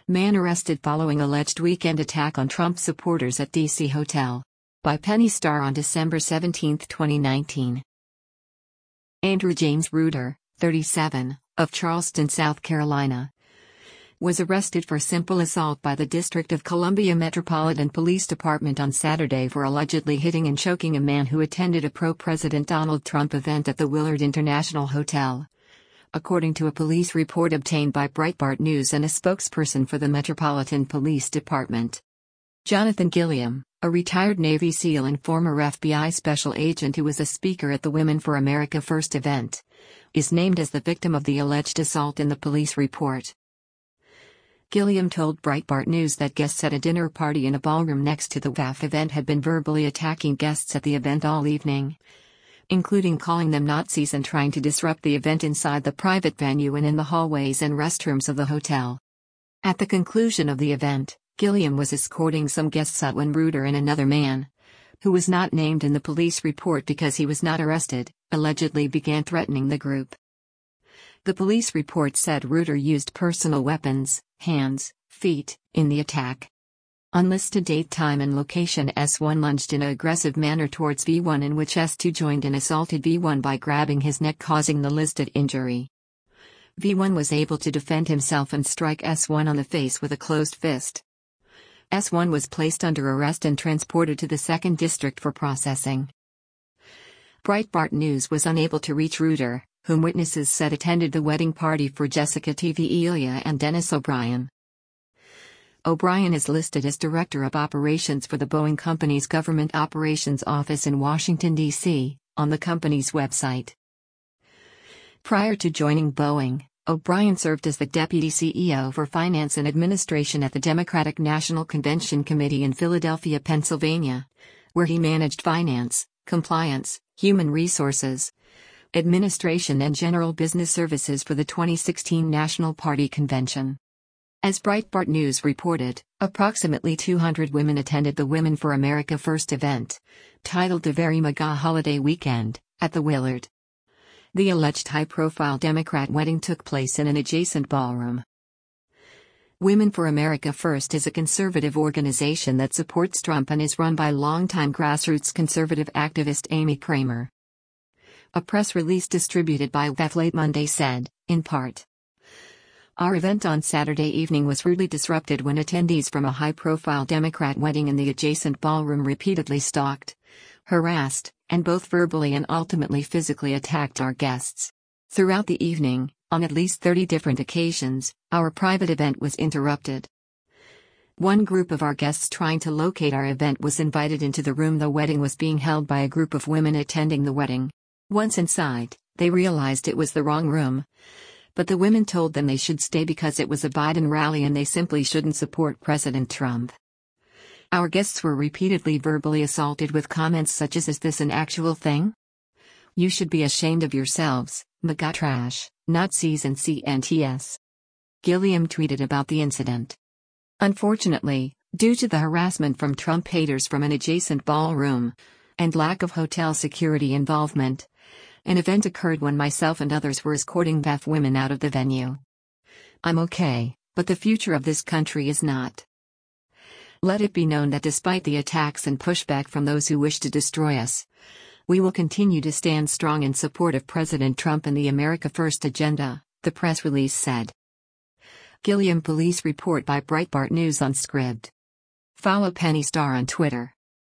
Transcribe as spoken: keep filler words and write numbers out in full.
Man arrested following alleged weekend attack on Trump supporters at D C hotel. By Penny Starr on December seventeenth, twenty nineteen. Andrew James Reuter, thirty-seven, of Charleston, South Carolina, was arrested for simple assault by the District of Columbia Metropolitan Police Department on Saturday for allegedly hitting and choking a man who attended a pro-President Donald Trump event at the Willard International Hotel, according to a police report obtained by Breitbart News and a spokesperson for the Metropolitan Police Department. Jonathan Gilliam, a retired Navy SEAL and former F B I special agent who was a speaker at the Women for America First event, is named as the victim of the alleged assault in the police report. Gilliam told Breitbart News that guests at a dinner party in a ballroom next to the W A F event had been verbally attacking guests at the event all evening, including calling them Nazis and trying to disrupt the event inside the private venue and in the hallways and restrooms of the hotel. At the conclusion of the event, Gilliam was escorting some guests out when Reuter and another man, who was not named in the police report because he was not arrested, allegedly began threatening the group. The police report said Reuter used personal weapons, hands, feet, in the attack. Unlisted date, time and location. S one lunged in an aggressive manner towards V one, in which S two joined and assaulted V one by grabbing his neck, causing the listed injury. V one was able to defend himself and strike S one on the face with a closed fist. S one was placed under arrest and transported to the second District for processing. Breitbart News was unable to reach Reuter, whom witnesses said attended the wedding party for Jessica TVA and Dennis O'Brien. O'Brien is listed as Director of Operations for the Boeing Company's Government Operations Office in Washington, D C, on the company's website. Prior to joining Boeing, O'Brien served as the Deputy C E O for Finance and Administration at the Democratic National Convention Committee in Philadelphia, Pennsylvania, where he managed finance, compliance, human resources, administration and general business services for the twenty sixteen National Party Convention. As Breitbart News reported, approximately two hundred women attended the Women for America First event, titled The Very MAGA Holiday Weekend, at the Willard. The alleged high-profile Democrat wedding took place in an adjacent ballroom. Women for America First is a conservative organization that supports Trump and is run by longtime grassroots conservative activist Amy Kramer. A press release distributed by W A F late Monday said, in part, "Our event on Saturday evening was rudely disrupted when attendees from a high-profile Democrat wedding in the adjacent ballroom repeatedly stalked, harassed, and both verbally and ultimately physically attacked our guests. Throughout the evening, on at least thirty different occasions, our private event was interrupted. One group of our guests trying to locate our event was invited into the room the wedding was being held by a group of women attending the wedding. Once inside, they realized it was the wrong room, but the women told them they should stay because it was a Biden rally and they simply shouldn't support President Trump. Our guests were repeatedly verbally assaulted with comments such as, 'Is this an actual thing? You should be ashamed of yourselves, MAGA trash, Nazis and C N T S. Gilliam tweeted about the incident. Unfortunately, due to the harassment from Trump haters from an adjacent ballroom, and lack of hotel security involvement, an event occurred when myself and others were escorting B A F women out of the venue. I'm okay, but the future of this country is not. Let it be known that despite the attacks and pushback from those who wish to destroy us, we will continue to stand strong in support of President Trump and the America First agenda," the press release said. Gilliam police report by Breitbart News on Scribd. Follow Penny Starr on Twitter.